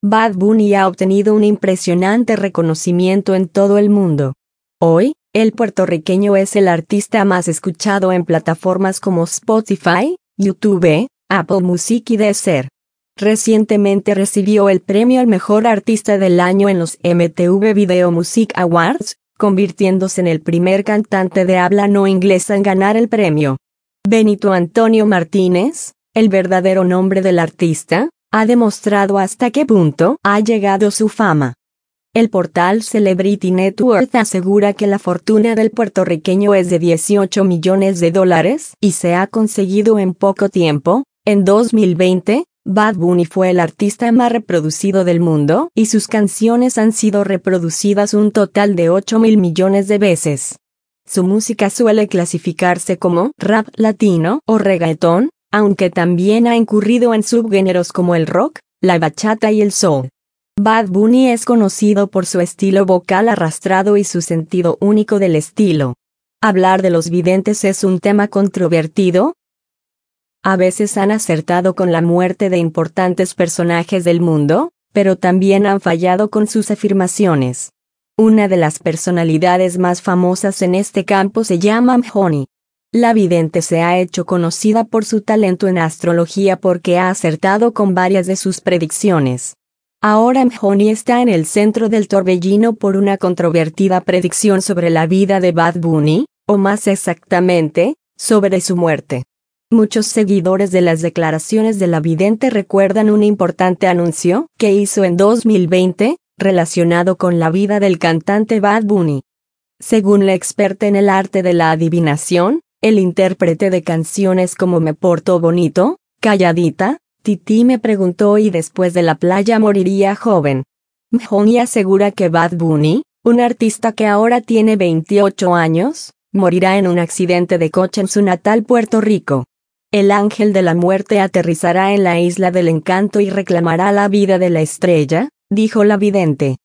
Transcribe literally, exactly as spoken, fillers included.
Bad Bunny ha obtenido un impresionante reconocimiento en todo el mundo. Hoy, el puertorriqueño es el artista más escuchado en plataformas como Spotify, YouTube, Apple Music y Deezer. Recientemente recibió el premio al mejor artista del año en los M T V Video Music Awards, convirtiéndose en el primer cantante de habla no inglesa en ganar el premio. Benito Antonio Martínez, el verdadero nombre del artista, ha demostrado hasta qué punto ha llegado su fama. El portal Celebrity Net Worth asegura que la fortuna del puertorriqueño es de dieciocho millones de dólares y se ha conseguido en poco tiempo. En dos mil veinte, Bad Bunny fue el artista más reproducido del mundo y sus canciones han sido reproducidas un total de ocho mil millones de veces. Su música suele clasificarse como rap latino o reggaetón, aunque también ha incurrido en subgéneros como el rock, la bachata y el soul. Bad Bunny es conocido por su estilo vocal arrastrado y su sentido único del estilo. ¿Hablar de los videntes es un tema controvertido? A veces han acertado con la muerte de importantes personajes del mundo, pero también han fallado con sus afirmaciones. Una de las personalidades más famosas en este campo se llama Mjolnir. La vidente se ha hecho conocida por su talento en astrología porque ha acertado con varias de sus predicciones. Ahora Mjolnir está en el centro del torbellino por una controvertida predicción sobre la vida de Bad Bunny, o más exactamente, sobre su muerte. Muchos seguidores de las declaraciones de la vidente recuerdan un importante anuncio que hizo en dos mil veinte, relacionado con la vida del cantante Bad Bunny. Según la experta en el arte de la adivinación, el intérprete de canciones como Me Porto Bonito, Calladita, Tití me preguntó y después de la playa moriría joven. Mjolnir asegura que Bad Bunny, un artista que ahora tiene veintiocho años, morirá en un accidente de coche en su natal Puerto Rico. El ángel de la muerte aterrizará en la isla del encanto y reclamará la vida de la estrella, dijo la vidente.